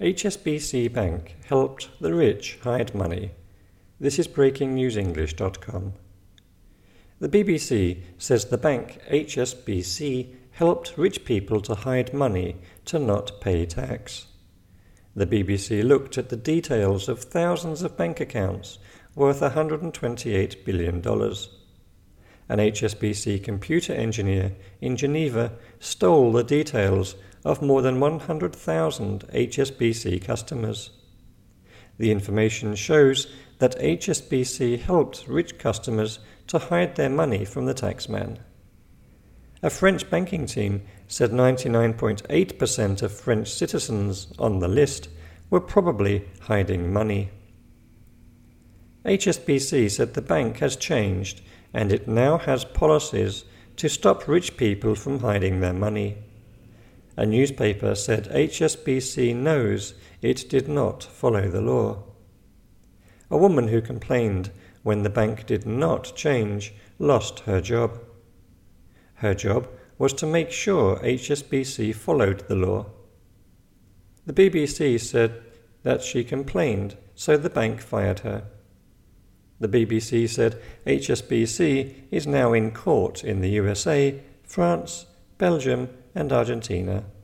HSBC Bank helped the rich hide money. This is breakingnewsenglish.com. The BBC says the bank HSBC helped rich people to hide money to not pay tax. The BBC looked at the details of thousands of bank accounts worth $128 billion. An HSBC computer engineer in Geneva stole the details of more than 100,000 HSBC customers. The information shows that HSBC helped rich customers to hide their money from the taxman. A French banking team said 99.8% of French citizens on the list were probably hiding money. HSBC said the bank has changed and it now has policies to stop rich people from hiding their money. A newspaper said HSBC knows it did not follow the law. A woman who complained when the bank did not change lost her job. Her job was to make sure HSBC followed the law. The BBC said that she complained, so the bank fired her. The BBC said HSBC is now in court in the USA, France, Belgium and Argentina.